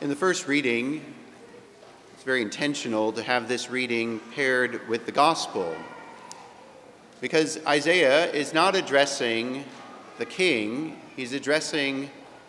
In the first reading, it's very intentional to have this reading paired with the gospel, because Isaiah is not addressing the king, he's addressing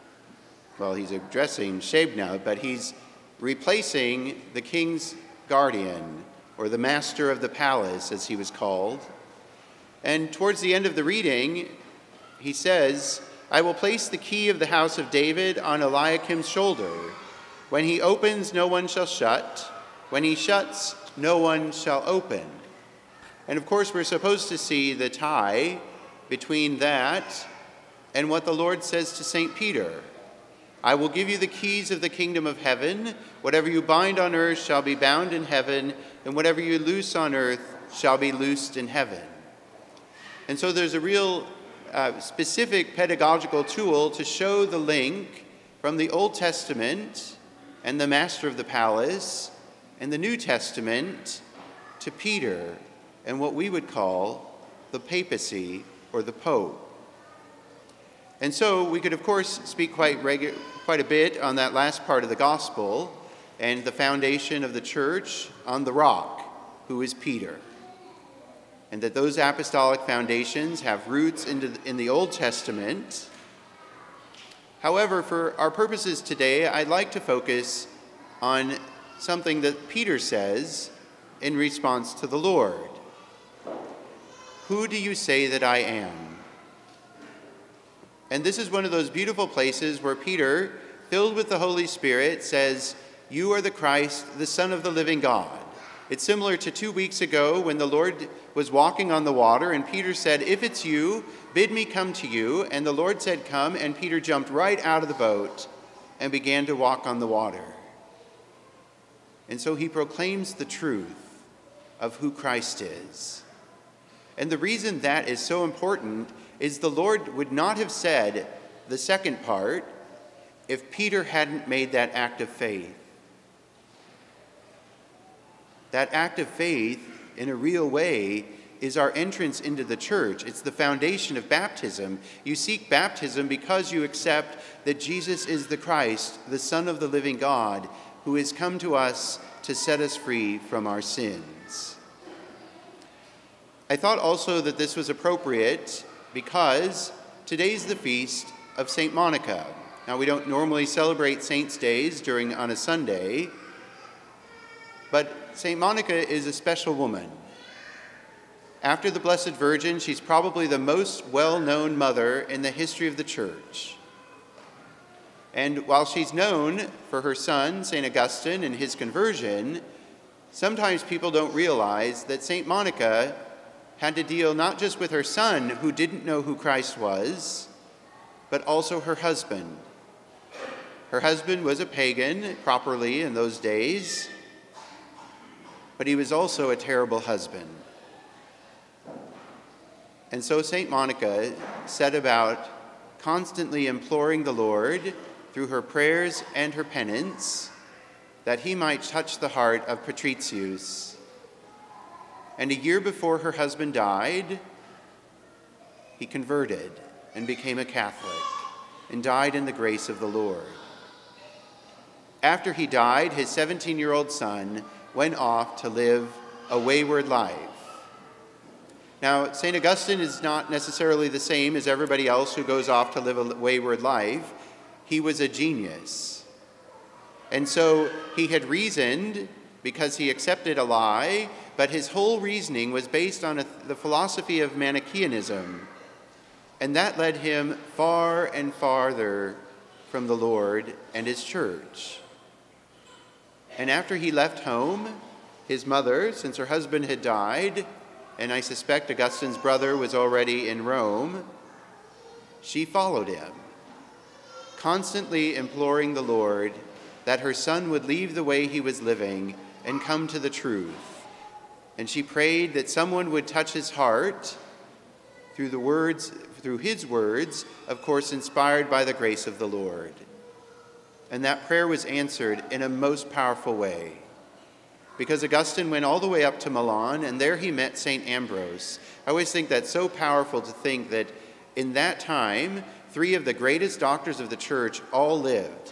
Shebna, but he's replacing the king's guardian, or the master of the palace, as he was called. And towards the end of the reading, he says, "I will place the key of the house of David on Eliakim's shoulder. When he opens, no one shall shut. When he shuts, no one shall open." And of course, we're supposed to see the tie between that and what the Lord says to St. Peter. "I will give you the keys of the kingdom of heaven. Whatever you bind on earth shall be bound in heaven, and whatever you loose on earth shall be loosed in heaven." And so there's a real specific pedagogical tool to show the link from the Old Testament and the master of the palace and the New Testament to Peter and what we would call the papacy or the Pope. And so we could, of course, speak quite a bit on that last part of the gospel and the foundation of the church on the rock, who is Peter. And that those apostolic foundations have roots in the Old Testament. However, for our purposes today, I'd like to focus on something that Peter says in response to the Lord. "Who do you say that I am?" And this is one of those beautiful places where Peter, filled with the Holy Spirit, says, "You are the Christ, the Son of the living God." It's similar to 2 weeks ago when the Lord was walking on the water and Peter said, "If it's you, bid me come to you." And the Lord said, "Come," and Peter jumped right out of the boat and began to walk on the water. And so he proclaims the truth of who Christ is. And the reason that is so important is the Lord would not have said the second part if Peter hadn't made that act of faith. That act of faith, in a real way, is our entrance into the church. It's the foundation of baptism. You seek baptism because you accept that Jesus is the Christ, the Son of the living God, who has come to us to set us free from our sins. I thought also that this was appropriate because today's the feast of St. Monica. Now, we don't normally celebrate saints' days on a Sunday, but St. Monica is a special woman. After the Blessed Virgin, she's probably the most well-known mother in the history of the Church. And while she's known for her son, St. Augustine, and his conversion, sometimes people don't realize that St. Monica had to deal not just with her son, who didn't know who Christ was, but also her husband. Her husband was a pagan, properly in those days, but he was also a terrible husband. And so St. Monica set about constantly imploring the Lord through her prayers and her penance that he might touch the heart of Patricius. And a year before her husband died, he converted and became a Catholic and died in the grace of the Lord. After he died, his 17-year-old son went off to live a wayward life. Now, St. Augustine is not necessarily the same as everybody else who goes off to live a wayward life. He was a genius. And so he had reasoned because he accepted a lie, but his whole reasoning was based on the philosophy of Manichaeanism. And that led him far and farther from the Lord and his church. And after he left home, his mother, since her husband had died, and I suspect Augustine's brother was already in Rome, she followed him, constantly imploring the Lord that her son would leave the way he was living and come to the truth. And she prayed that someone would touch his heart through his words, of course, inspired by the grace of the Lord. And that prayer was answered in a most powerful way, because Augustine went all the way up to Milan, and there he met St. Ambrose. I always think that's so powerful to think that in that time, 3 of the greatest doctors of the church all lived.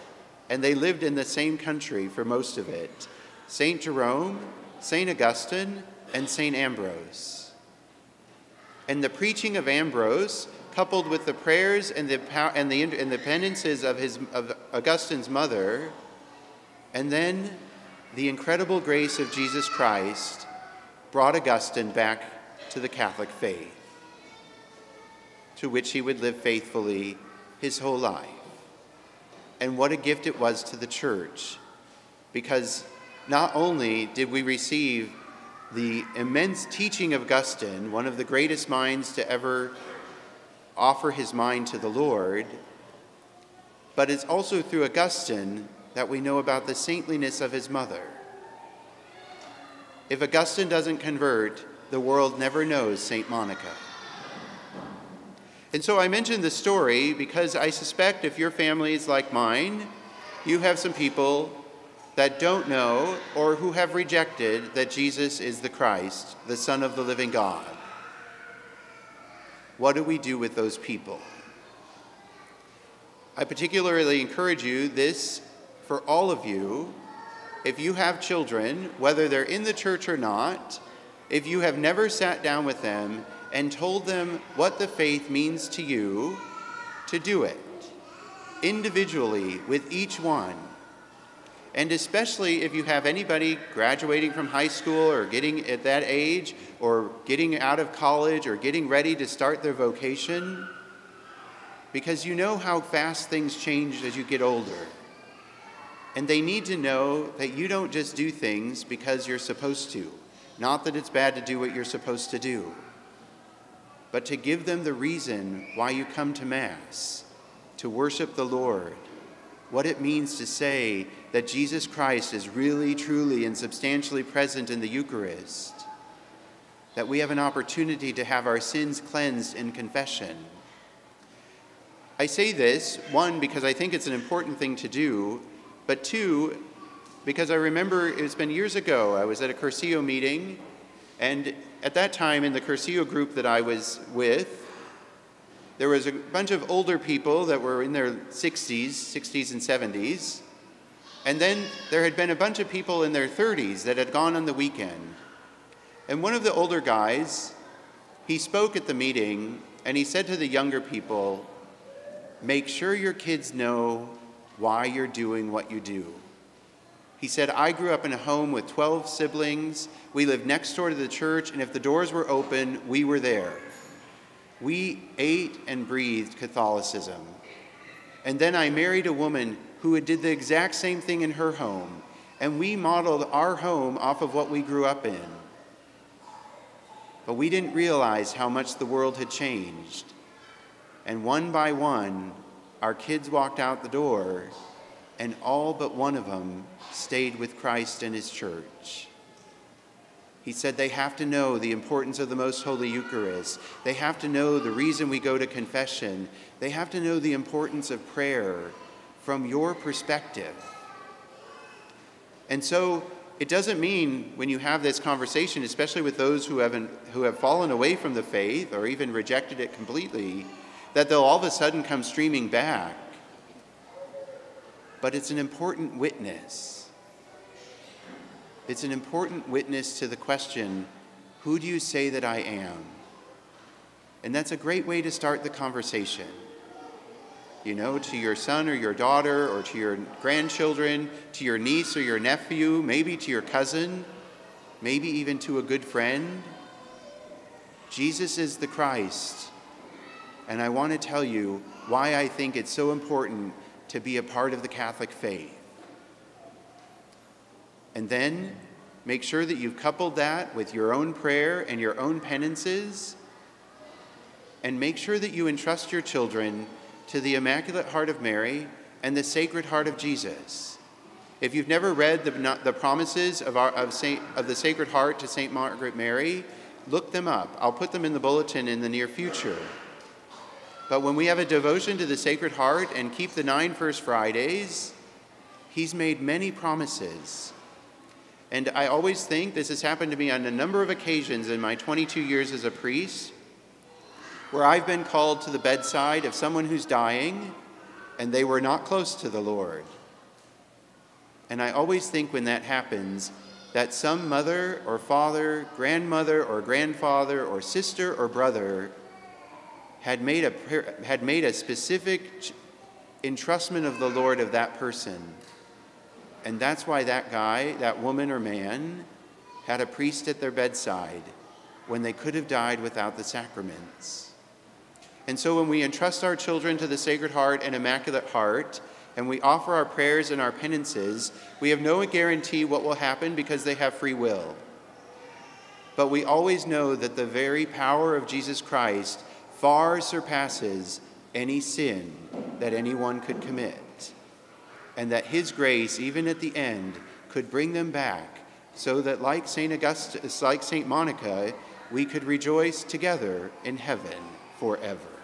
and they lived in the same country for most of it: St. Jerome, St. Augustine, and St. Ambrose. And the preaching of Ambrose, coupled with the prayers and the penances of Augustine's mother, and then the incredible grace of Jesus Christ, brought Augustine back to the Catholic faith, to which he would live faithfully his whole life. And what a gift it was to the Church, because not only did we receive the immense teaching of Augustine, one of the greatest minds to ever offer his mind to the Lord, but it's also through Augustine that we know about the saintliness of his mother. If Augustine doesn't convert, the world never knows St. Monica. And so I mentioned the story because I suspect if your family is like mine, you have some people that don't know or who have rejected that Jesus is the Christ, the Son of the living God. What do we do with those people? I particularly encourage you this for all of you. If you have children, whether they're in the church or not, if you have never sat down with them and told them what the faith means to you, to do it individually with each one. And especially if you have anybody graduating from high school or getting at that age or getting out of college or getting ready to start their vocation, because you know how fast things change as you get older. And they need to know that you don't just do things because you're supposed to. Not that it's bad to do what you're supposed to do, but to give them the reason why you come to Mass, to worship the Lord, what it means to say that Jesus Christ is really, truly, and substantially present in the Eucharist, that we have an opportunity to have our sins cleansed in confession. I say this, one, because I think it's an important thing to do, but two, because I remember it's been years ago, I was at a Cursillo meeting, and at that time in the Cursillo group that I was with, there was a bunch of older people that were in their 60s and 70s, and then there had been a bunch of people in their 30s that had gone on the weekend. And one of the older guys, he spoke at the meeting, and he said to the younger people, "Make sure your kids know why you're doing what you do." He said, "I grew up in a home with 12 siblings. We lived next door to the church, and if the doors were open, we were there. We ate and breathed Catholicism. And then I married a woman who did the exact same thing in her home, and we modeled our home off of what we grew up in. But we didn't realize how much the world had changed. And one by one, our kids walked out the door, and all but one of them stayed with Christ and his church." He said they have to know the importance of the Most Holy Eucharist. They have to know the reason we go to confession. They have to know the importance of prayer from your perspective. And so it doesn't mean when you have this conversation, especially with those who have fallen away from the faith or even rejected it completely, that they'll all of a sudden come streaming back. But it's an important witness. It's an important witness to the question, who do you say that I am? And that's a great way to start the conversation. You know, to your son or your daughter or to your grandchildren, to your niece or your nephew, maybe to your cousin, maybe even to a good friend. Jesus is the Christ. And I want to tell you why I think it's so important to be a part of the Catholic faith. And then make sure that you've coupled that with your own prayer and your own penances. And make sure that you entrust your children to the Immaculate Heart of Mary and the Sacred Heart of Jesus. If you've never read the promises of the Sacred Heart to St. Margaret Mary, look them up. I'll put them in the bulletin in the near future. But when we have a devotion to the Sacred Heart and keep the 9 First Fridays, he's made many promises. And I always think, this has happened to me on a number of occasions in my 22 years as a priest, where I've been called to the bedside of someone who's dying, and they were not close to the Lord. And I always think when that happens that some mother or father, grandmother or grandfather or sister or brother had made a specific entrustment of the Lord of that person. And that's why that guy, that woman or man, had a priest at their bedside when they could have died without the sacraments. And so when we entrust our children to the Sacred Heart and Immaculate Heart, and we offer our prayers and our penances, we have no guarantee what will happen because they have free will. But we always know that the very power of Jesus Christ far surpasses any sin that anyone could commit, and that his grace, even at the end, could bring them back so that like St. Augustus, like St. Monica, we could rejoice together in heaven forever.